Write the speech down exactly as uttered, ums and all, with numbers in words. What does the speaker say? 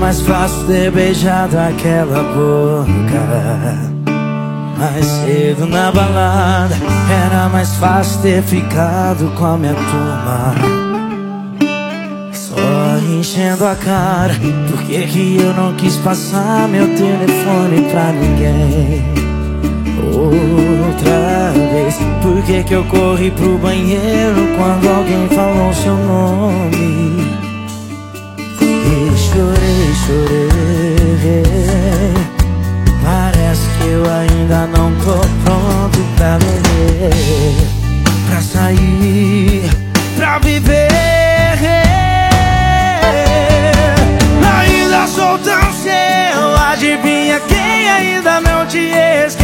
mais fácil ter beijado aquela boca. Mais cedo na balada era mais fácil ter ficado com a minha turma. Só enchendo a cara, por que que eu não quis passar meu telefone pra ninguém? Outra vez, por que que eu corri pro banheiro quando alguém falou seu nome? E chorei, chorei. Parece que eu ainda não tô pronto pra beber, pra sair, pra viver. Ainda sou tão seu, adivinha quem ainda não te esqueceu?